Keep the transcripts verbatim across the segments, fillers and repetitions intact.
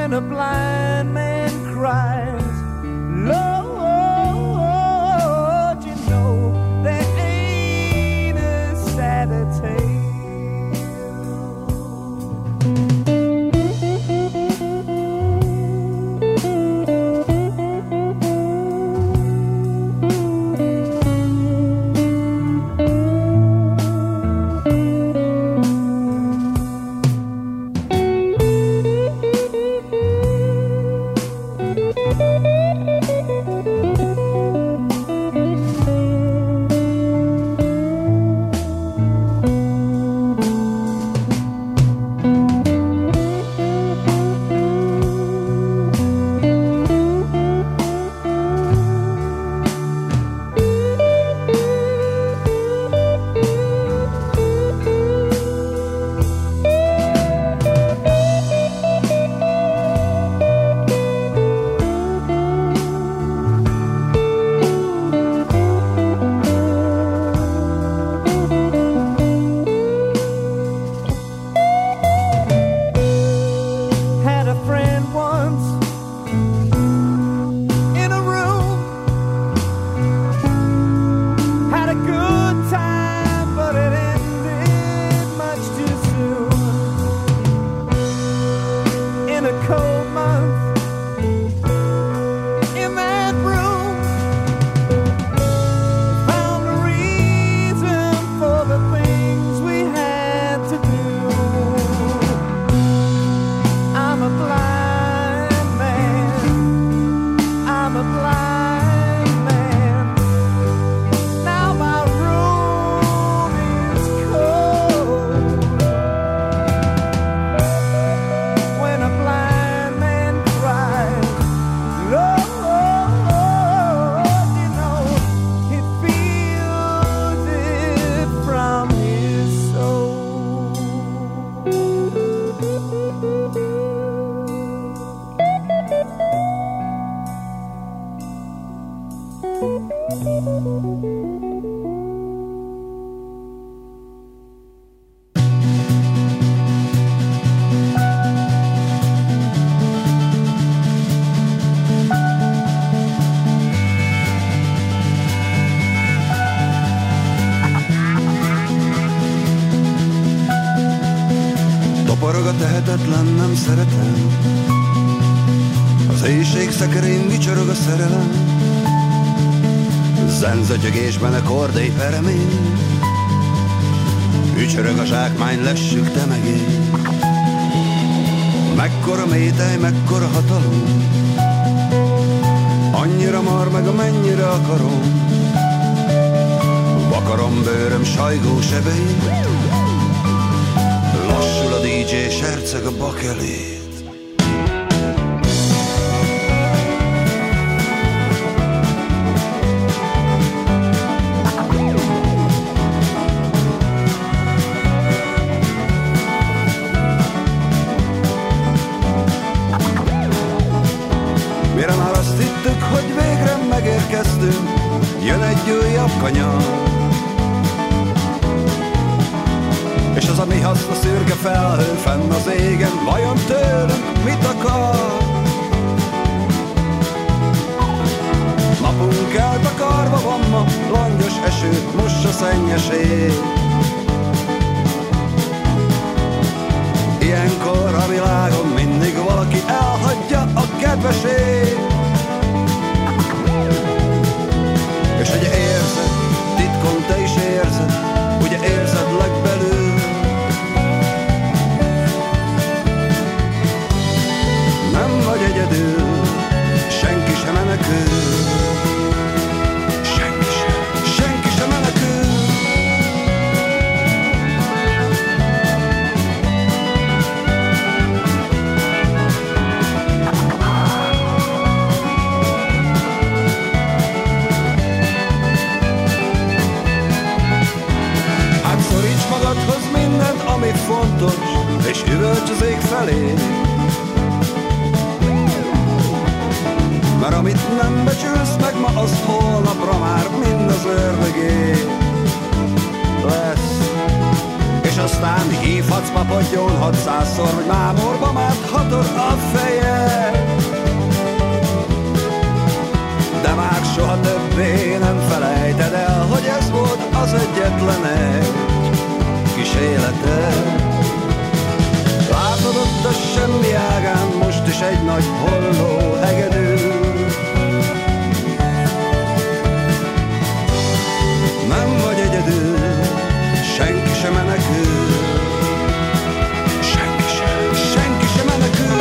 when a blind man cries, Lord, you know there ain't a sadder tale. Toporog a tehetetlen, nem szeretem. Az éjség szekerén vicsorog a szerelem. Zenzötyögésben a kordély peremény. Ücsörög a zsákmány, lessük te meg én. Mekkora métej, mekkora hatalom. Annyira mar meg, amennyire akarom. Vakarom bőröm, sajgó sebei. Lassul a dé dzsé, serceg a bakelét. Mire már azt hittük, hogy végre megérkeztünk, jön egy újabb kanyar. És az a mi haszna szürke felhő fenn az égen, vajon tőlünk mit akar? Napunk eltakarva van ma, langyos eső, mossa szennyes ég. Ilyenkor a világon mindig valaki elhagyja a kedvesét. És ugye érzed, titkon te is érzed, ugye érzed legbelül. Nem vagy egyedül, senki sem menekül. Senki sem, senki sem menekül. Hát szoríts magadhoz mindent, ami fontos, és üvölts az ég felé. Mert amit nem becsülsz meg ma, az holnapra már mind az ördögé lesz. És aztán hívhatsz ma Apadjon hatszázszor, hogy mámorba márt hatod a feje. De már soha többé nem felejted el, hogy ez volt az egyetlen egy kis életed. Látod ott a semmi ágán most is egy nagy holló hegedű. Nem vagy egyedül, senki sem menekül. Senki sem, senki sem menekül.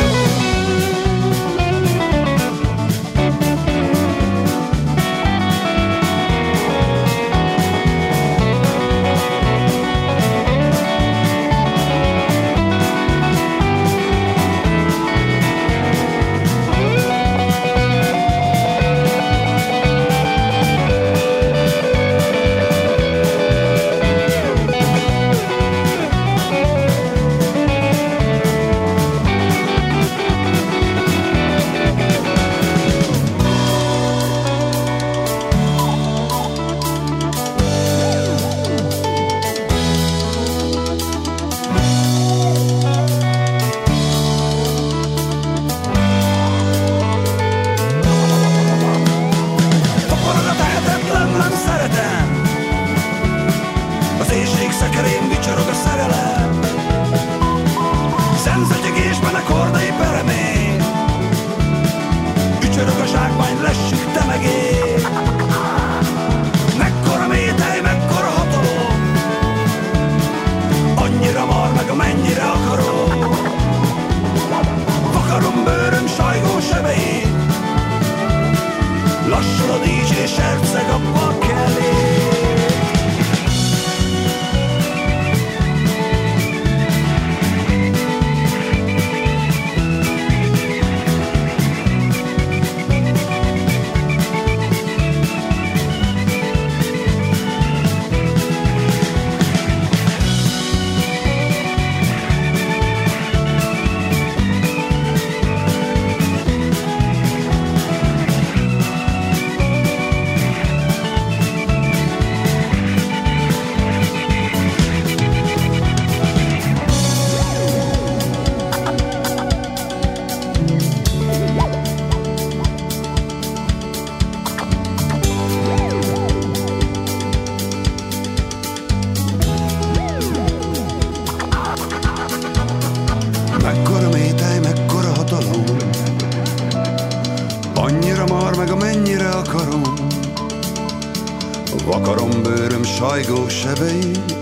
Sajgó sebeit,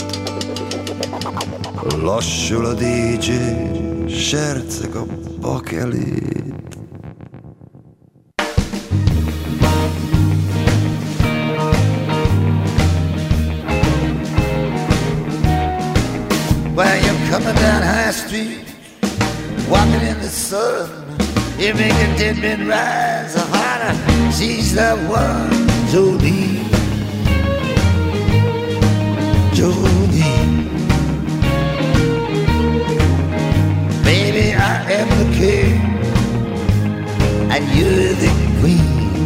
lassul a dé dzsé, serceg a bakelét. While you're coming down High Street, walking in the sun, you make a dead man rise, a harder, she's the one to leave. Jolene, baby, I am the king and you're the queen.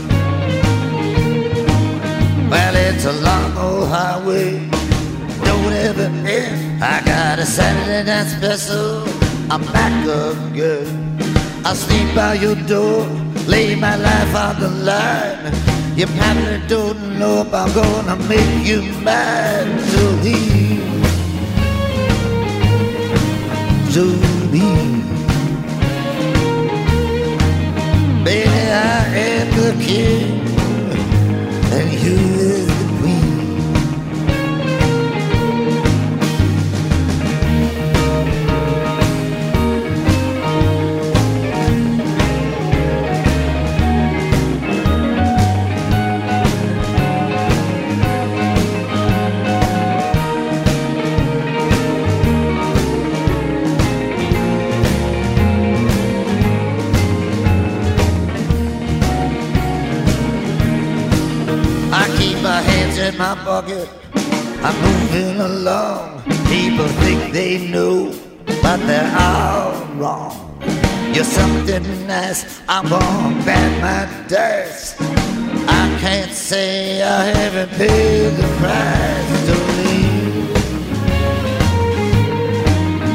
Well, it's a long old highway, don't ever end. I got a Saturday night special, I'm back again. I'll sleep by your door, lay my life on the line. You probably don't know if I'm gonna make you mine, Jolene, Jolene. Baby, I am the king and you is the queen. In my pocket, I'm moving along. People think they know, but they're all wrong. You're something nice, I'm gonna bet my dice. I can't say I haven't paid the price to leave.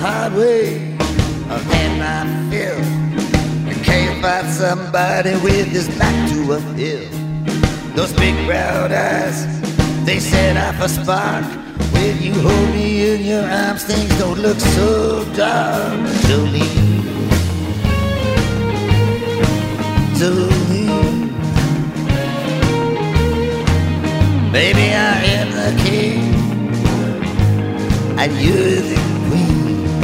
hard way. I've had my fill. I can't find somebody with his back to a hill. Those big brown eyes, they set off a spark. When you hold me in your arms, things don't look so dark. Jolene, Jolene, baby, I am the king, and you're the queen.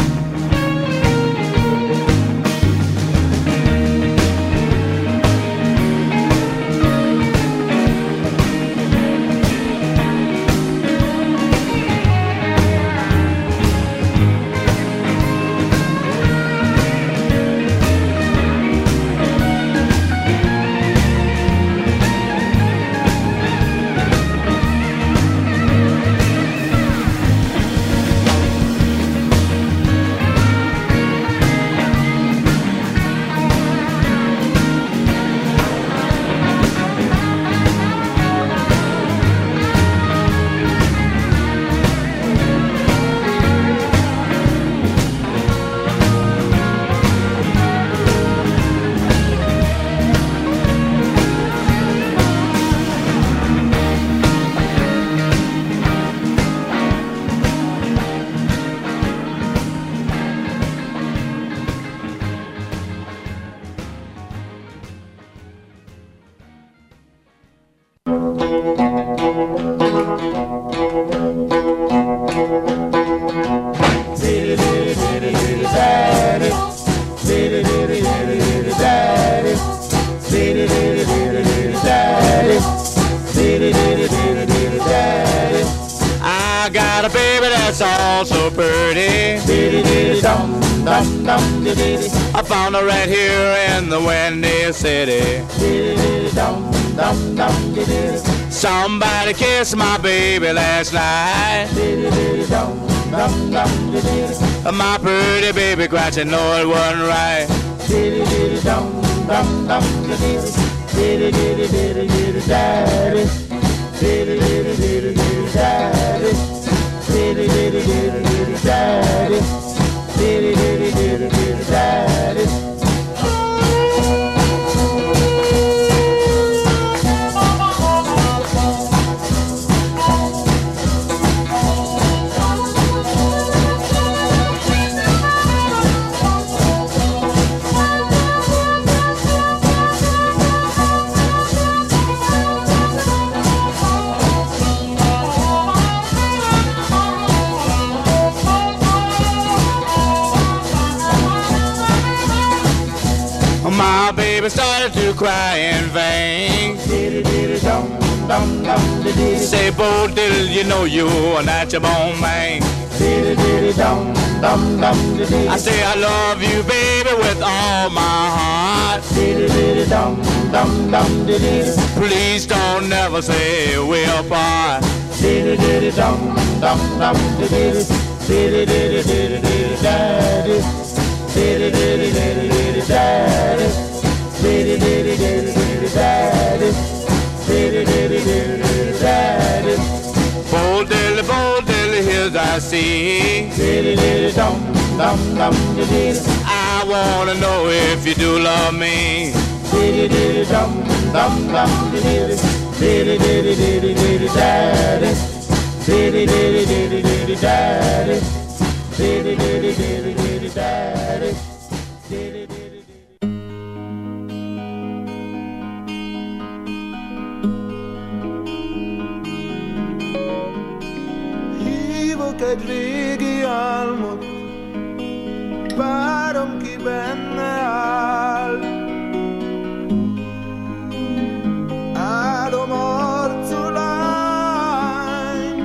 I got a baby that's all so pretty. I found her right here in the Windy City. Somebody kissed my baby last night. My pretty baby cried, she know it wasn't right. My baby started to cry in vain. Say, Bo Diddle, you know you're not your bone man. I say I love you, baby, with all my heart. Please don't never say we're apart. Bo Diddle, Bo Diddle, here's I see. I wanna know if you do love me. Hívok egy régi álmot, várom ki benne áll. Áldom arcú lány,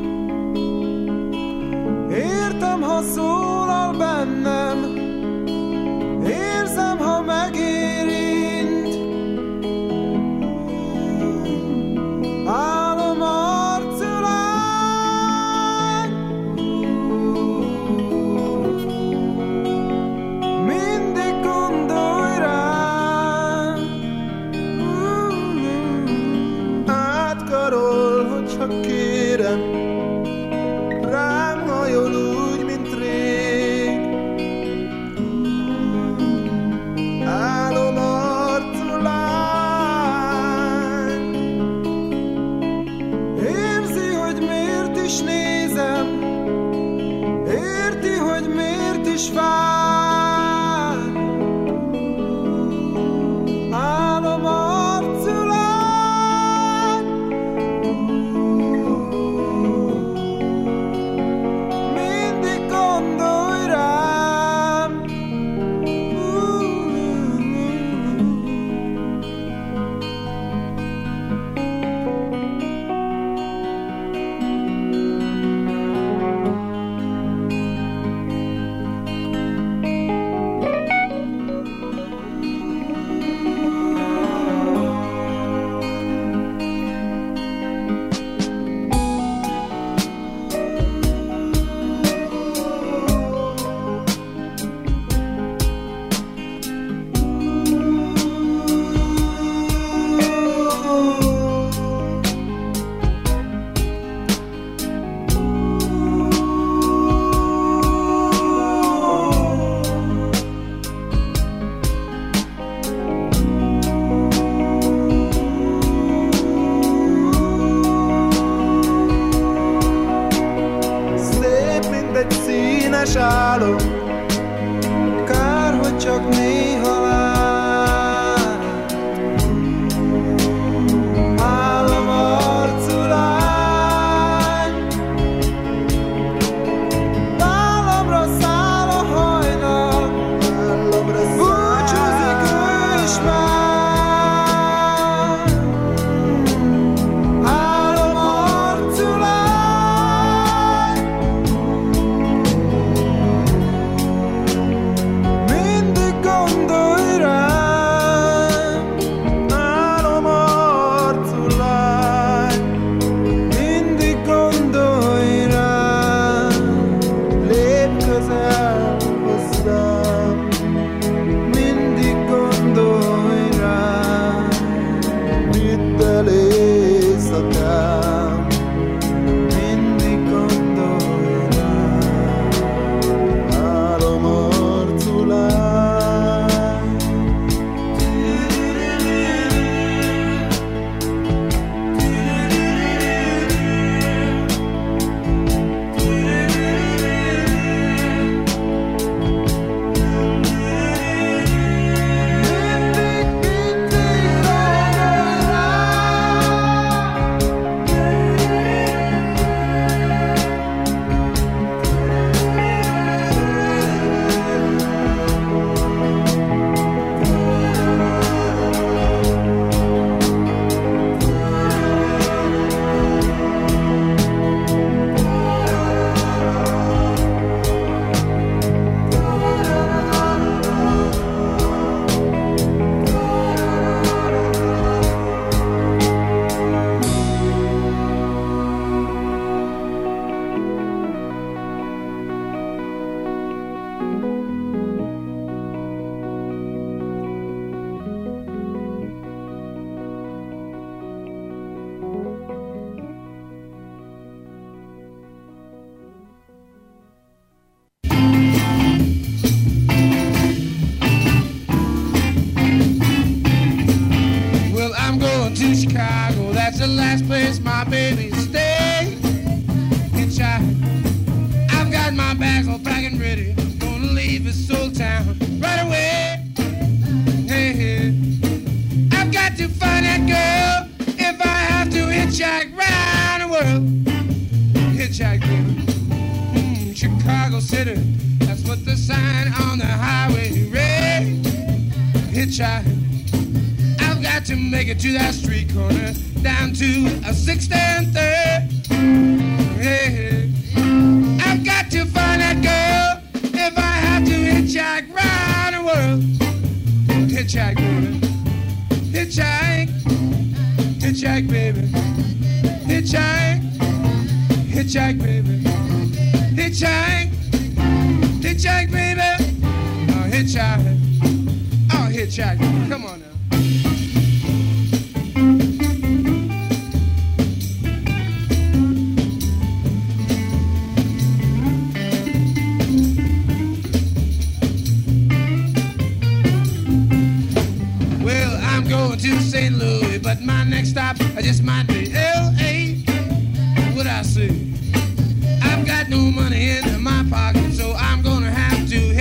értem, ha szólal bennem, érzem, ha megérint. Álom arcú lány, mindig is vár. Álom arculány, mindig gondolj rám. Színes álom, kár, hogy csak néha lát. Álom arcú lány, vállamra száll a hajnal, búcsúzik ő is már. Álom arcú lány, to Chicago, that's the last place my baby stay. Hitchhike, I've got my bags all packed and ready, gonna leave this old town right away. Hey, hey, I've got to find that girl if I have to hitchhike round the world. Hitchhike, baby. Mm, Chicago City, that's what the sign on the highway read. Hitchhike, I've got to make it to that street corner, down to a sixth and third. Hey, hey, I've got to find that girl if I have to hitchhike round the world. Hitchhike, baby. Hitchhike, hitchhike, baby. Hitchhike, hitchhike, baby. Hitchhike, hitchhike, baby. Oh, hitchhike. Oh, hitchhike. Come on now. To Saint Louis, but my next stop I just might be L A. What I say? I've got no money in my pocket, so I'm gonna have to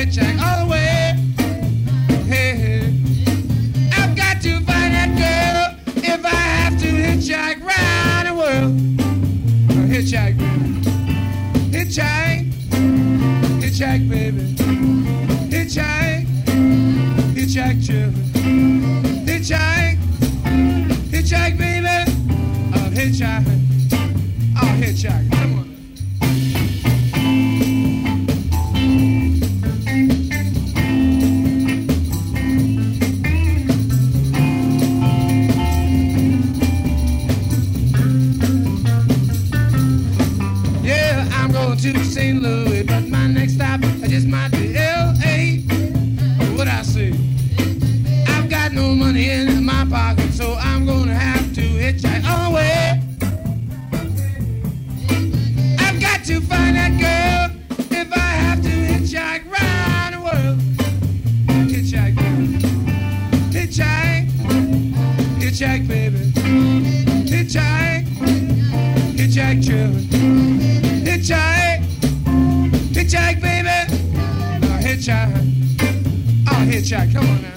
hitchhike children. Hitchhike, hitchhike, baby. Oh, hitchhike, oh, hitchhike. Come on. Yeah, I'm going to Saint Louis, but my next stop just might be L A. What I say? I've got no money in my pocket, so I'm gonna have to hitchhike all the way. I've got to find that girl if I have to hitchhike round the world. Hitchhike, baby. Hitchhike, hitchhike, baby. Hitchhike, hitchhike, children. Hitchhike, hitchhike, baby. Oh, hitchhike. Oh, hitchhike. Come on now.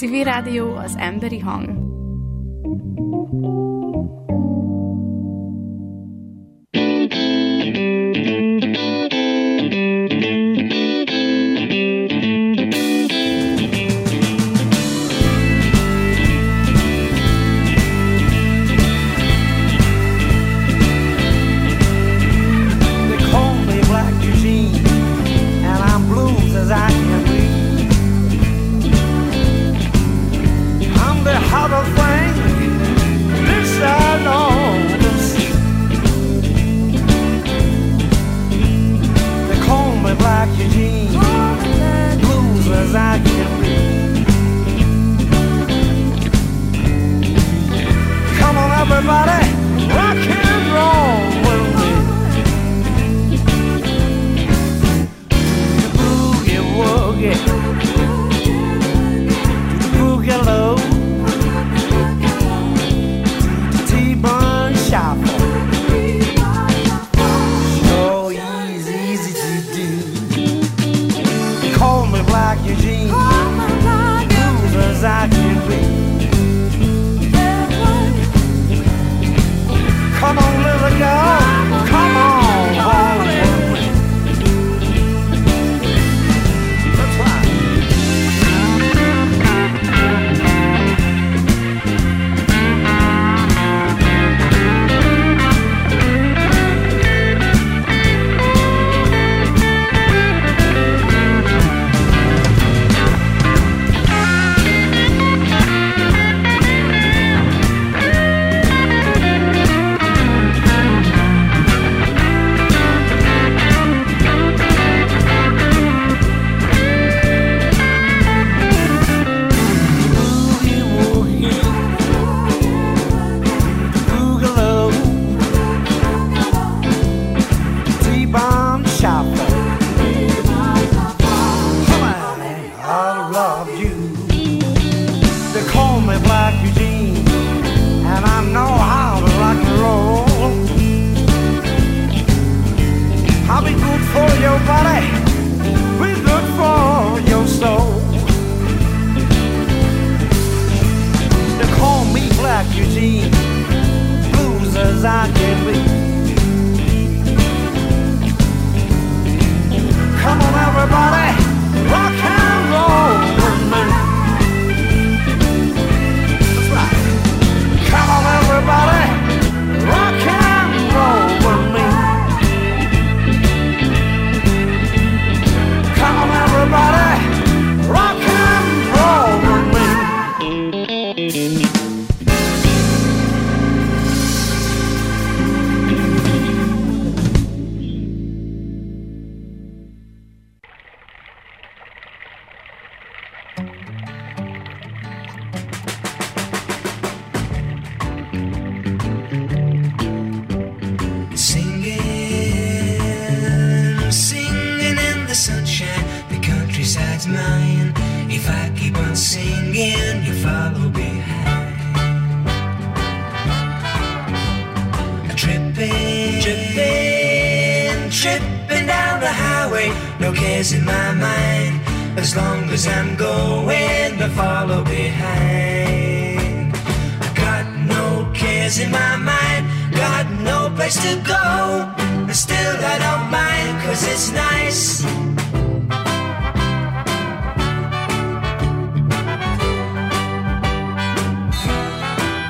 Civil Rádió, az emberi hang. To go, but still I don't mind, 'cause it's nice